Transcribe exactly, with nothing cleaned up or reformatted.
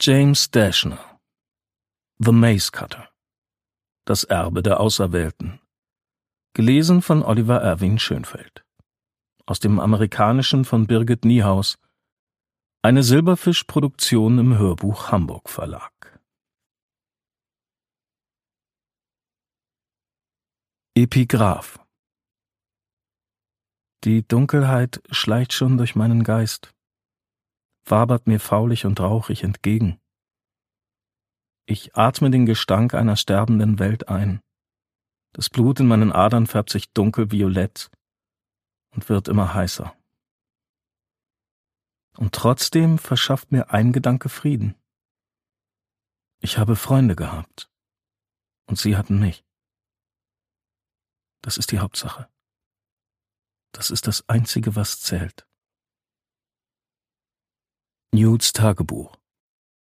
James Dashner. The Maze Cutter. Das Erbe der Auserwählten. Gelesen von Oliver Erwin Schönfeld. Aus dem Amerikanischen von Birgit Niehaus. Eine Silberfisch-Produktion im Hörbuch Hamburg Verlag. Epigraph. Die Dunkelheit schleicht schon durch meinen Geist, wabert mir faulig und rauchig entgegen. Ich atme den Gestank einer sterbenden Welt ein. Das Blut in meinen Adern färbt sich dunkelviolett und wird immer heißer. Und trotzdem verschafft mir ein Gedanke Frieden. Ich habe Freunde gehabt und sie hatten mich. Das ist die Hauptsache. Das ist das Einzige, was zählt. Newts Tagebuch.